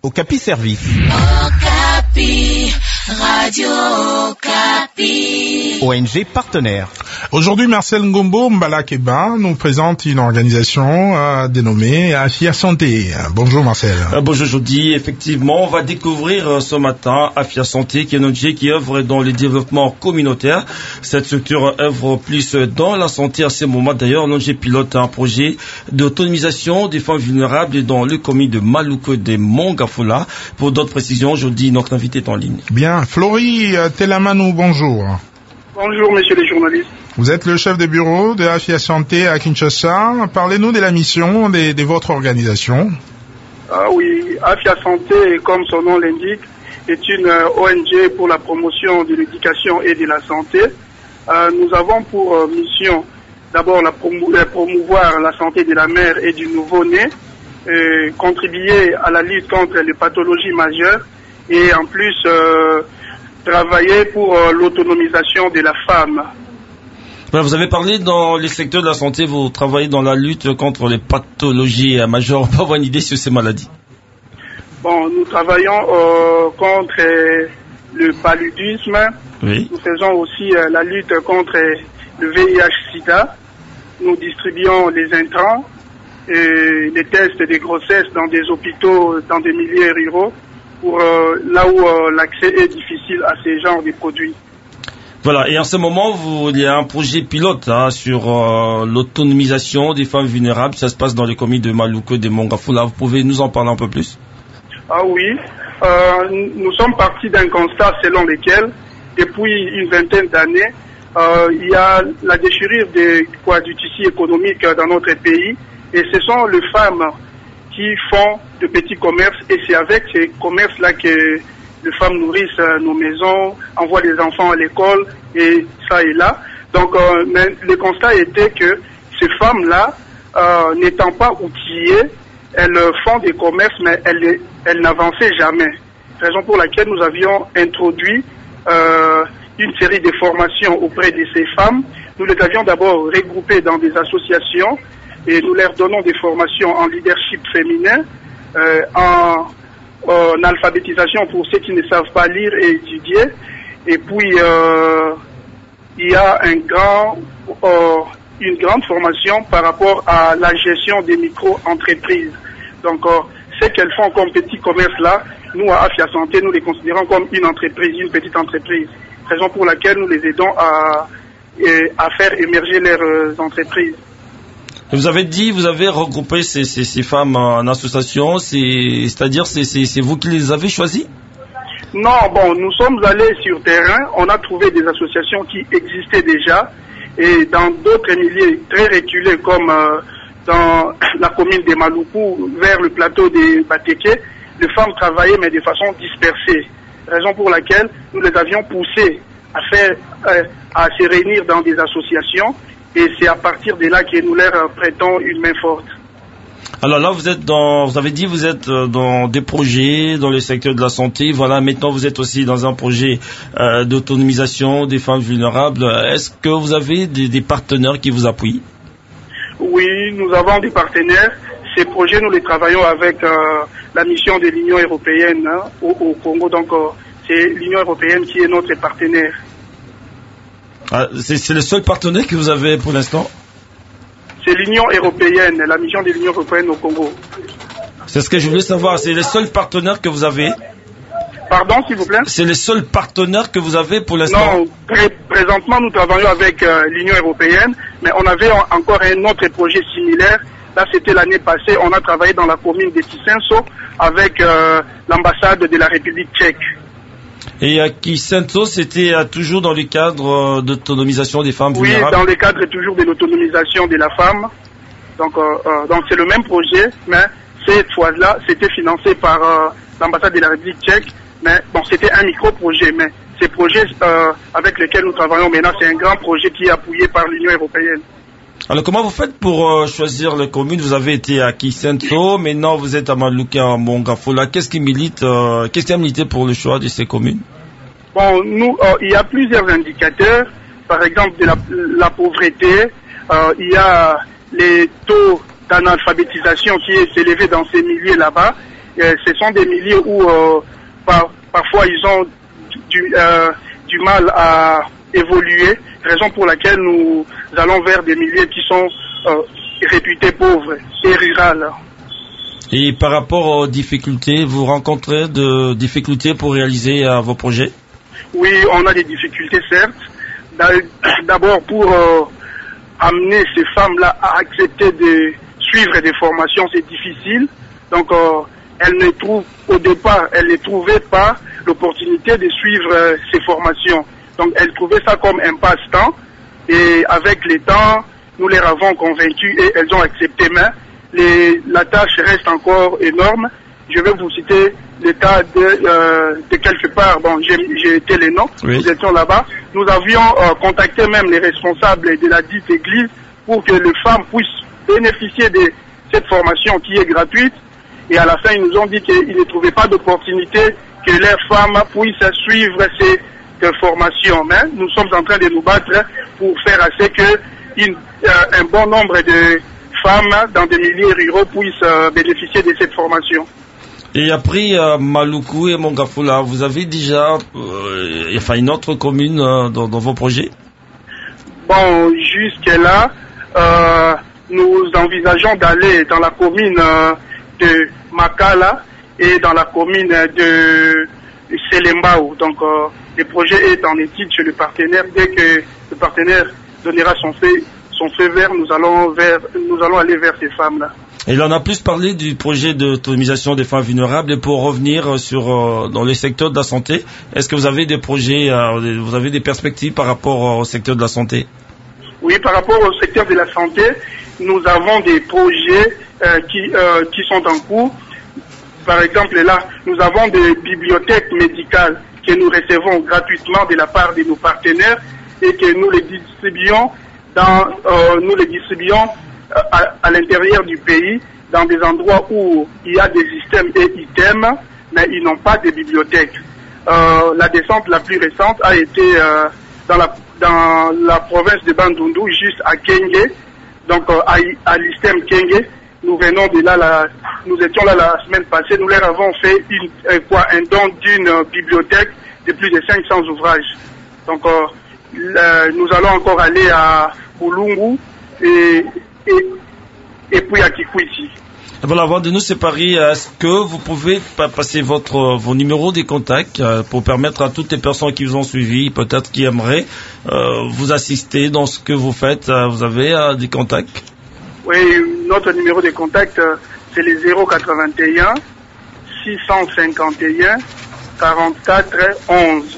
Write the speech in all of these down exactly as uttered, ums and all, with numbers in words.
Okapi Service. Okapi, Radio Okapi. O N G partenaire. Aujourd'hui, Marcel Ngombo Mbalakeba nous présente une organisation euh, dénommée Afia Santé. Bonjour Marcel. Euh, bonjour Jody. Effectivement, on va découvrir euh, ce matin Afia Santé, qui est une O N G qui œuvre dans le développement communautaire. Cette structure œuvre plus dans la santé à ce moment. D'ailleurs, l'O N G pilote un projet d'autonomisation des femmes vulnérables dans le commune de Maluku de Mongafula. Pour d'autres précisions, Jody, notre invité est en ligne. Bien. Florie Telamanou, bonjour. Bonjour, messieurs les journalistes. Vous êtes le chef de bureau de Afia Santé à Kinshasa. Parlez-nous de la mission de, de votre organisation. Ah oui, Afia Santé, comme son nom l'indique, est une O N G pour la promotion de l'éducation et de la santé. Euh, nous avons pour euh, mission d'abord la promou- promouvoir la santé de la mère et du nouveau-né, et contribuer à la lutte contre les pathologies majeures et en plus euh, travailler pour euh, l'autonomisation de la femme. Vous avez parlé dans les secteurs de la santé, vous travaillez dans la lutte contre les pathologies majeures. On peut avoir une idée sur ces maladies? Bon, nous travaillons euh, contre euh, le paludisme. Oui. Nous faisons aussi euh, la lutte contre euh, le V I H-Sida. Nous distribuons les intrants et les tests de grossesse dans des hôpitaux, dans des milieux ruraux, pour euh, là où euh, l'accès est difficile à ces genres de produits. Voilà, et en ce moment, vous, il y a un projet pilote hein, sur euh, l'autonomisation des femmes vulnérables. Ça se passe dans les communes de Maluku, de Mongafula. Vous pouvez nous en parler un peu plus? Ah oui, euh, nous sommes partis d'un constat selon lequel, depuis une vingtaine d'années, euh, il y a la déchirure de, quoi, du tissu économique dans notre pays. Et ce sont les femmes qui font de petits commerces. Et c'est avec ces commerces-là que les femmes nourrissent euh, nos maisons, envoient les enfants à l'école et ça et là. Donc euh, mais le constat était que ces femmes-là, euh, n'étant pas outillées, elles font des commerces mais elles, elles n'avançaient jamais. Raison pour laquelle nous avions introduit euh, une série de formations auprès de ces femmes. Nous les avions d'abord regroupées dans des associations et nous leur donnons des formations en leadership féminin, euh, en en alphabétisation pour ceux qui ne savent pas lire et étudier. Et puis, euh, il y a un grand, euh, une grande formation par rapport à la gestion des micro-entreprises. Donc, euh, ce qu'elles font comme petits commerces là, nous, à Afia Santé, nous les considérons comme une entreprise, une petite entreprise. Raison pour laquelle nous les aidons à, à faire émerger leurs entreprises. Vous avez dit, vous avez regroupé ces, ces, ces femmes en association, c'est, c'est-à-dire c'est, c'est, c'est vous qui les avez choisies? Non, bon, nous sommes allés sur terrain, on a trouvé des associations qui existaient déjà, et dans d'autres milieux très reculés comme euh, dans la commune de Maluku, vers le plateau de Bateke, les femmes travaillaient mais de façon dispersée. Raison pour laquelle nous les avions poussées à faire, euh, à se réunir dans des associations. Et c'est à partir de là que nous leur prêtons une main forte. Alors là, vous êtes dans, vous avez dit, vous êtes dans des projets dans le secteur de la santé. Voilà, maintenant vous êtes aussi dans un projet euh, d'autonomisation des femmes vulnérables. Est-ce que vous avez des, des partenaires qui vous appuient? Oui, nous avons des partenaires. Ces projets, nous les travaillons avec euh, la mission de l'Union européenne hein, au, au Congo. Donc, euh, c'est l'Union européenne qui est notre partenaire. Ah, c'est, c'est le seul partenaire que vous avez pour l'instant? C'est l'Union européenne, la mission de l'Union européenne au Congo. C'est ce que je voulais savoir, c'est le seul partenaire que vous avez? Pardon, s'il vous plaît? C'est le seul partenaire que vous avez pour l'instant? Non, pré- présentement nous travaillons avec euh, l'Union européenne, mais on avait en- encore un autre projet similaire. Là, c'était l'année passée, on a travaillé dans la commune de Tisenso avec euh, l'ambassade de la République tchèque. Et à Kisenso, c'était euh, toujours dans le cadre euh, d'autonomisation des femmes Oui, vulnérables? dans le cadre toujours de l'autonomisation de la femme. Donc, euh, euh, donc c'est le même projet, mais cette fois-là, c'était financé par euh, l'ambassade de la République tchèque. Mais bon, c'était un micro-projet. Mais ces projets euh, avec lesquels nous travaillons maintenant, c'est un grand projet qui est appuyé par l'Union européenne. Alors, comment vous faites pour euh, choisir les communes? Vous avez été à Kisenso, maintenant vous êtes à Maluku, à Mongafula. Qu'est-ce qui milite, euh, qu'est-ce qui a milité pour le choix de ces communes? Bon, nous, euh, il y a plusieurs indicateurs. Par exemple, de la, la pauvreté. Euh, il y a les taux d'analphabétisation qui est élevé dans ces milieux là-bas. Et ce sont des milieux où euh, par, parfois ils ont du, euh, du mal à évoluer, raison pour laquelle nous allons vers des milieux qui sont euh, réputés pauvres et rurales. Et par rapport aux difficultés, vous rencontrez de difficultés pour réaliser euh, vos projets? Oui, on a des difficultés, certes. D'abord pour euh, amener ces femmes-là à accepter de suivre des formations, c'est difficile. Donc, euh, elles ne trouvent, au départ, elles ne trouvaient pas l'opportunité de suivre euh, ces formations. Donc, elles trouvaient ça comme un passe-temps. Et avec le temps, nous les avons convaincues et elles ont accepté. Mais les, la tâche reste encore énorme. Je vais vous citer le cas de, euh, de quelque part. Bon, j'ai, j'ai été les noms. Oui. Nous étions là-bas. Nous avions euh, contacté même les responsables de la dite église pour que les femmes puissent bénéficier de cette formation qui est gratuite. Et à la fin, ils nous ont dit qu'ils ne trouvaient pas d'opportunité que leurs femmes puissent suivre cette formation. Mais nous sommes en train de nous battre pour faire assez que une, euh, un bon nombre de femmes dans des milieux ruraux puissent euh, bénéficier de cette formation. Et après euh, Maluku et Mongafula, vous avez déjà euh, enfin une autre commune euh, dans, dans vos projets? Bon, jusque-là, euh, nous envisageons d'aller dans la commune euh, de Makala et dans la commune de Selembao. Donc, euh, le projet est en étude chez le partenaire. Dès que le partenaire donnera son feu, son feu vert, nous allons vers, nous allons aller vers ces femmes-là. Et là, on a plus parlé du projet d'autonomisation des femmes vulnérables. Et pour revenir sur euh, dans les secteurs de la santé, est-ce que vous avez des projets, euh, vous avez des perspectives par rapport au secteur de la santé? Oui, par rapport au secteur de la santé, nous avons des projets euh, qui euh, qui sont en cours. Par exemple, là, nous avons des bibliothèques médicales que nous recevons gratuitement de la part de nos partenaires et que nous les distribuons dans euh, nous les distribuons À, à l'intérieur du pays, dans des endroits où il y a des systèmes et items, mais ils n'ont pas de bibliothèque. Euh, la descente la plus récente a été euh, dans, la, dans la province de Bandundu, juste à Kenge, donc euh, à, à l'istem Kenge. Nous venons de là, la, nous étions là la semaine passée, nous leur avons fait une, euh, quoi, un don d'une euh, bibliothèque de plus de cinq cents ouvrages. Donc euh, le, nous allons encore aller à Bulungu et Et, et puis à Kikwiti. Voilà, avant de nous séparer, est-ce que vous pouvez passer votre, vos numéros de contact pour permettre à toutes les personnes qui vous ont suivi, peut-être qui aimeraient euh, vous assister dans ce que vous faites, vous avez euh, des contacts? Oui, notre numéro de contact, c'est le zéro quatre-vingt-un six cent cinquante et un quarante-quatre onze.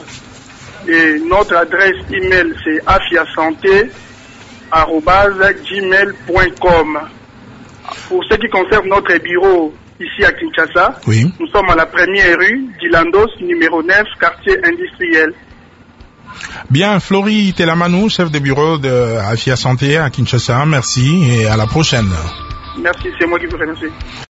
Et notre adresse email, c'est afiasanté arobase gmail point com. Pour ce qui concerne notre bureau ici à Kinshasa, oui. Nous sommes à la première rue d'Ilandos, numéro neuf, quartier industriel. Bien, Florie Telamanou, chef de bureau de Afia Santé à Kinshasa, merci et à la prochaine. Merci, c'est moi qui vous remercie.